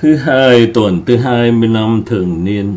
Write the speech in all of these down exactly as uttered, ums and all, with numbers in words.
Thứ hai tuần thứ hai mươi lăm thường niên.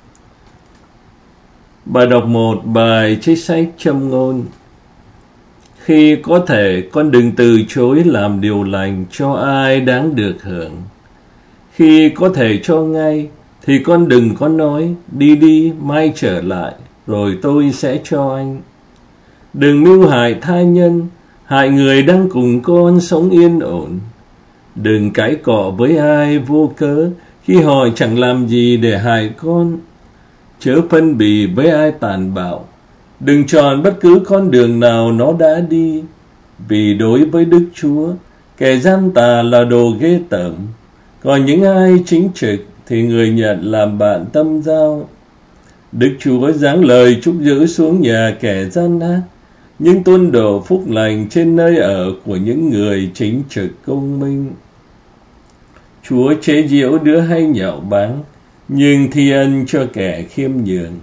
Bài đọc một, bài trích sách châm ngôn. Khi có thể, con đừng từ chối làm điều lành cho ai đáng được hưởng. Khi có thể cho ngay, thì con đừng có nói, đi đi, mai trở lại, rồi tôi sẽ cho anh. Đừng mưu hại tha nhân, hại người đang cùng con sống yên ổn. Đừng cãi cọ với ai vô cớ, khi họ chẳng làm gì để hại con. Chớ phân bì với ai tàn bạo. Đừng chọn bất cứ con đường nào nó đã đi. Vì đối với Đức Chúa, kẻ gian tà là đồ ghê tởm. Còn những ai chính trực thì người nhận làm bạn tâm giao. Đức Chúa giáng lời chúc giữ xuống nhà kẻ gian ác, nhưng tuôn đổ phúc lành trên nơi ở của những người chính trực công minh. Chúa chế giễu đứa hay nhạo báng, nhưng thi ân cho kẻ khiêm nhường.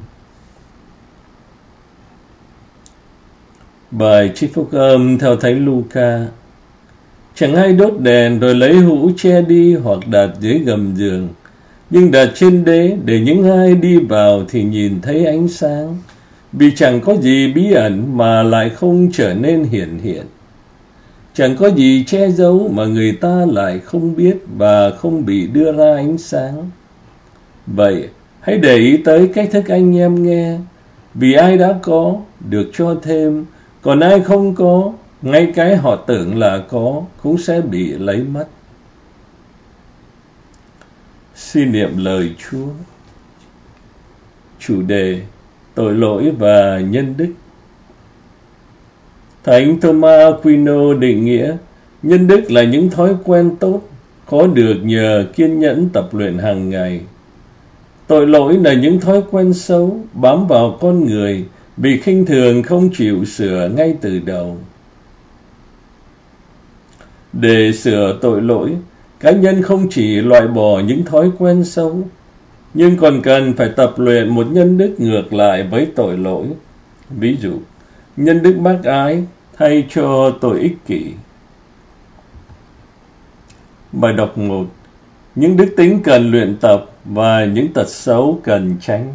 Bài trích phúc âm theo Thánh Luca. Chẳng ai đốt đèn rồi lấy hũ che đi hoặc đặt dưới gầm giường, nhưng đặt trên đế để những ai đi vào thì nhìn thấy ánh sáng. Vì chẳng có gì bí ẩn mà lại không trở nên hiển hiện. Chẳng có gì che giấu mà người ta lại không biết và không bị đưa ra ánh sáng. Vậy, hãy để ý tới cách thức anh em nghe. Vì ai đã có, được cho thêm. Còn ai không có, ngay cái họ tưởng là có, cũng sẽ bị lấy mất. Xin niệm lời Chúa. Chủ đề: tội lỗi và nhân đức. Thánh Thomas Aquino định nghĩa, nhân đức là những thói quen tốt, có được nhờ kiên nhẫn tập luyện hàng ngày. Tội lỗi là những thói quen xấu, bám vào con người, bị khinh thường không chịu sửa ngay từ đầu. Để sửa tội lỗi, cá nhân không chỉ loại bỏ những thói quen xấu, nhưng còn cần phải tập luyện một nhân đức ngược lại với tội lỗi. Ví dụ, nhân đức bác ái thay cho tội ích kỷ. Bài đọc một. Những đức tính cần luyện tập và những tật xấu cần tránh.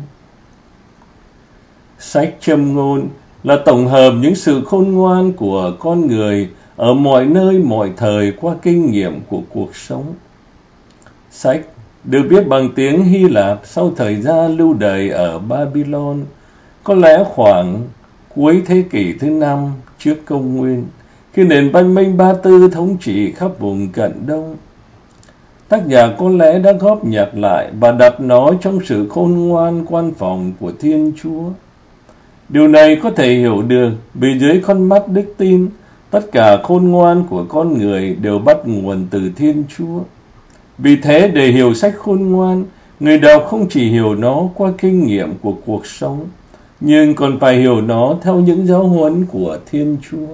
Sách châm ngôn là tổng hợp những sự khôn ngoan của con người ở mọi nơi mọi thời qua kinh nghiệm của cuộc sống. Sách được viết bằng tiếng Hy Lạp sau thời gian lưu đày ở Babylon, có lẽ khoảng cuối thế kỷ thứ năm trước công nguyên, khi nền văn minh Ba Tư thống trị khắp vùng Cận Đông. Tác giả có lẽ đã góp nhặt lại và đặt nó trong sự khôn ngoan quan phòng của Thiên Chúa. Điều này có thể hiểu được vì dưới con mắt đức tin, tất cả khôn ngoan của con người đều bắt nguồn từ Thiên Chúa. Vì thế, để hiểu sách khôn ngoan, người đọc không chỉ hiểu nó qua kinh nghiệm của cuộc sống, nhưng còn phải hiểu nó theo những giáo huấn của Thiên Chúa.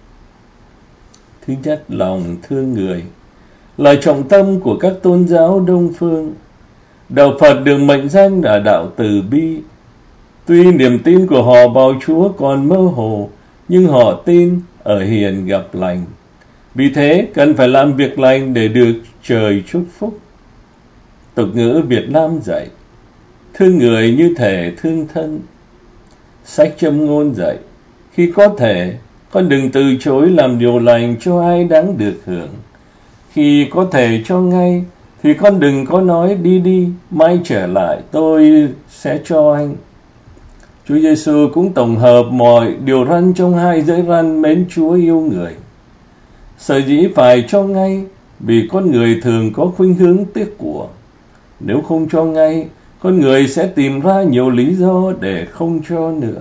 Thứ nhất, lòng thương người là trọng tâm của các tôn giáo Đông phương. Đạo Phật được mệnh danh là đạo từ bi. Tuy niềm tin của họ vào Chúa còn mơ hồ, nhưng họ tin ở hiền gặp lành. Vì thế, cần phải làm việc lành để được trời chúc phúc. Tục ngữ Việt Nam dạy, thương người như thể thương thân. Sách châm ngôn dạy, khi có thể, con đừng từ chối làm điều lành cho ai đáng được hưởng. Khi có thể cho ngay, thì con đừng có nói đi đi, mai trở lại, tôi sẽ cho anh. Chúa Giêsu cũng tổng hợp mọi điều răn trong hai giới răn mến Chúa yêu người. Sở dĩ phải cho ngay, vì con người thường có khuynh hướng tiếc của. Nếu không cho ngay, con người sẽ tìm ra nhiều lý do để không cho nữa.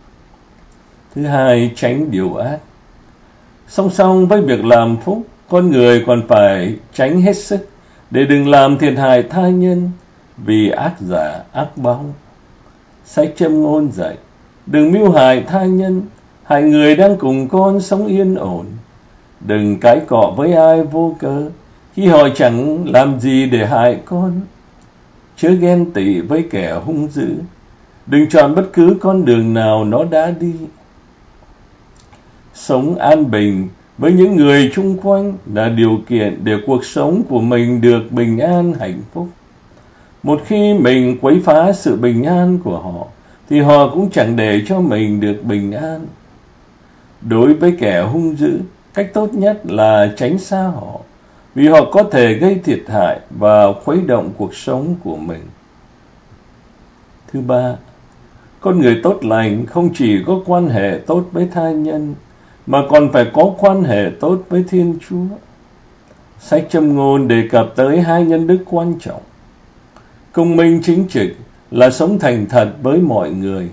Thứ hai, tránh điều ác. Song song với việc làm phúc, con người còn phải tránh hết sức để đừng làm thiệt hại tha nhân, vì ác giả ác báo. Sách châm ngôn dạy, đừng mưu hại tha nhân, hại người đang cùng con sống yên ổn. Đừng cãi cọ với ai vô cớ, khi họ chẳng làm gì để hại con. Chớ ghen tị với kẻ hung dữ, đừng chọn bất cứ con đường nào nó đã đi. Sống an bình với những người chung quanh là điều kiện để cuộc sống của mình được bình an hạnh phúc. Một khi mình quấy phá sự bình an của họ, thì họ cũng chẳng để cho mình được bình an. Đối với kẻ hung dữ, cách tốt nhất là tránh xa họ, vì họ có thể gây thiệt hại và khuấy động cuộc sống của mình. Thứ ba, con người tốt lành không chỉ có quan hệ tốt với tha nhân, mà còn phải có quan hệ tốt với Thiên Chúa. Sách Châm Ngôn đề cập tới hai nhân đức quan trọng. Công minh chính trực là sống thành thật với mọi người.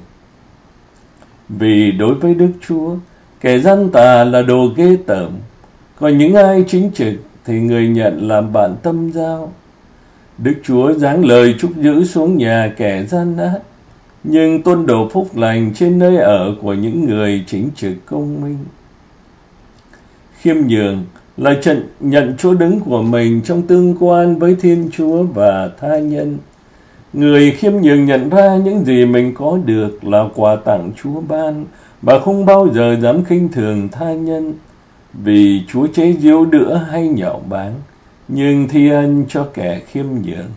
Vì đối với Đức Chúa, kẻ gian tà là đồ ghê tởm, còn những ai chính trực thì người nhận làm bạn tâm giao. Đức Chúa giáng lời chúc giữ xuống nhà kẻ gian ác, nhưng tuôn đổ phúc lành trên nơi ở của những người chính trực công minh. Khiêm nhường là trận nhận chỗ đứng của mình trong tương quan với Thiên Chúa và tha nhân. Người khiêm nhường nhận ra những gì mình có được là quà tặng Chúa ban, và không bao giờ dám khinh thường tha nhân, vì Chúa chế giễu đữa hay nhạo báng, nhưng thi ân cho kẻ khiêm nhường.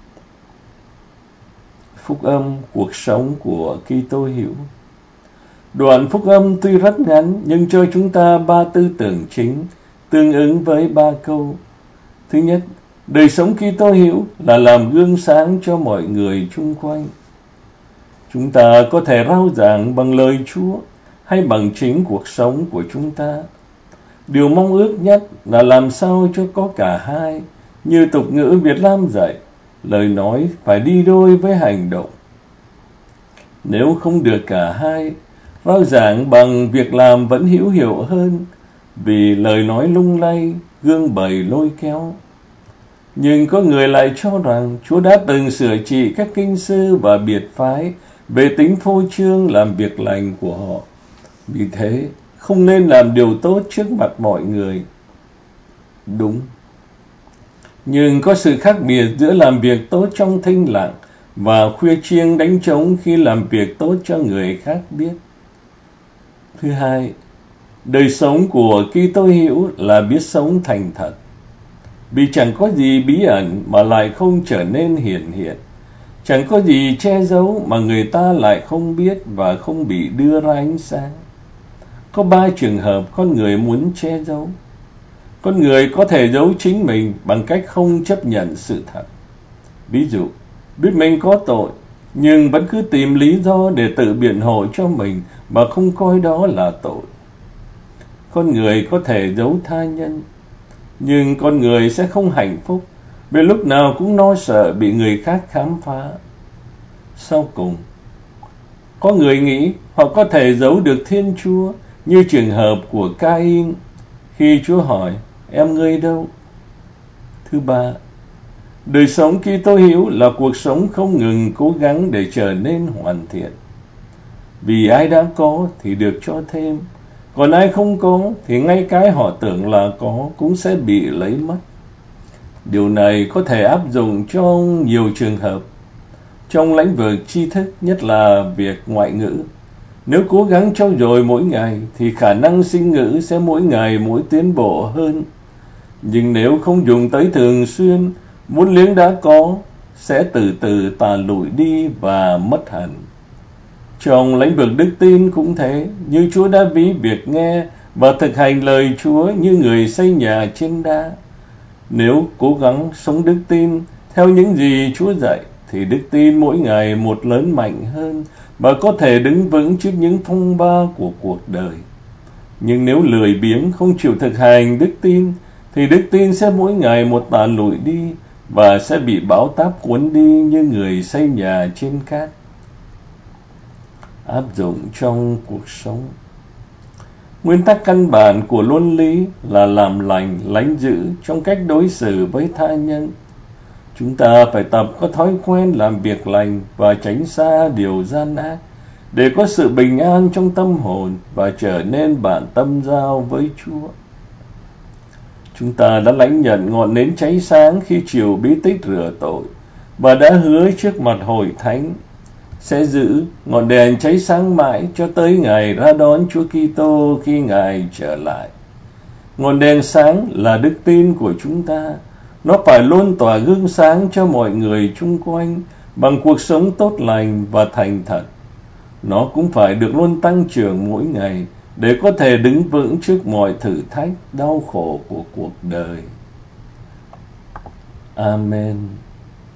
Phúc âm cuộc sống của Kitô hữu. Đoạn phúc âm tuy rất ngắn nhưng cho chúng ta ba tư tưởng chính tương ứng với ba câu. Thứ nhất, đời sống Kitô hữu là làm gương sáng cho mọi người chung quanh. Chúng ta có thể rao giảng bằng lời Chúa hay bằng chính cuộc sống của chúng ta. Điều mong ước nhất là làm sao cho có cả hai, như tục ngữ Việt Nam dạy, lời nói phải đi đôi với hành động. Nếu không được cả hai, rao giảng bằng việc làm vẫn hữu hiệu hơn, vì lời nói lung lay, gương bày lôi kéo. Nhưng có người lại cho rằng Chúa đã từng sửa trị các kinh sư và biệt phái về tính phô trương làm việc lành của họ. Vì thế, không nên làm điều tốt trước mặt mọi người. Đúng. Nhưng có sự khác biệt giữa làm việc tốt trong thinh lặng và khuya chiêng đánh trống khi làm việc tốt cho người khác biết. Thứ hai, đời sống của Kitô hữu là biết sống thành thật. Vì chẳng có gì bí ẩn mà lại không trở nên hiển hiện. Chẳng có gì che giấu mà người ta lại không biết và không bị đưa ra ánh sáng. Có ba trường hợp con người muốn che giấu. Con người có thể giấu chính mình bằng cách không chấp nhận sự thật. Ví dụ, biết mình có tội, nhưng vẫn cứ tìm lý do để tự biện hộ cho mình mà không coi đó là tội. Con người có thể giấu tha nhân, nhưng con người sẽ không hạnh phúc vì lúc nào cũng lo sợ bị người khác khám phá. Sau cùng, có người nghĩ họ có thể giấu được Thiên Chúa, như trường hợp của Ca-in khi Chúa hỏi, em ngươi đâu? Thứ ba, đời sống Kitô hữu là cuộc sống không ngừng cố gắng để trở nên hoàn thiện. Vì ai đã có thì được cho thêm, còn ai không có thì ngay cái họ tưởng là có cũng sẽ bị lấy mất. Điều này có thể áp dụng cho nhiều trường hợp. Trong lĩnh vực tri thức, nhất là việc ngoại ngữ, nếu cố gắng trau dồi mỗi ngày thì khả năng sinh ngữ sẽ mỗi ngày mỗi tiến bộ hơn. Nhưng nếu không dùng tới thường xuyên, vốn liếng đã có sẽ từ từ tàn lụi đi và mất hẳn. Trong lĩnh vực đức tin cũng thế, như Chúa đã ví việc nghe và thực hành lời Chúa như người xây nhà trên đá. Nếu cố gắng sống đức tin theo những gì Chúa dạy, thì đức tin mỗi ngày một lớn mạnh hơn và có thể đứng vững trước những phong ba của cuộc đời. Nhưng nếu lười biếng không chịu thực hành đức tin, thì đức tin sẽ mỗi ngày một tàn lụi đi và sẽ bị bão táp cuốn đi như người xây nhà trên cát. Áp dụng trong cuộc sống. Nguyên tắc căn bản của luân lý là làm lành, lánh dữ trong cách đối xử với tha nhân. Chúng ta phải tập có thói quen làm việc lành và tránh xa điều gian ác, để có sự bình an trong tâm hồn và trở nên bạn tâm giao với Chúa. Chúng ta đã lãnh nhận ngọn nến cháy sáng khi chiều bí tích rửa tội, và đã hứa trước mặt hội thánh sẽ giữ ngọn đèn cháy sáng mãi cho tới ngày ra đón Chúa Kitô khi Ngài trở lại. Ngọn đèn sáng là đức tin của chúng ta. Nó phải luôn tỏa gương sáng cho mọi người chung quanh bằng cuộc sống tốt lành và thành thật. Nó cũng phải được luôn tăng trưởng mỗi ngày để có thể đứng vững trước mọi thử thách, đau khổ của cuộc đời. Amen.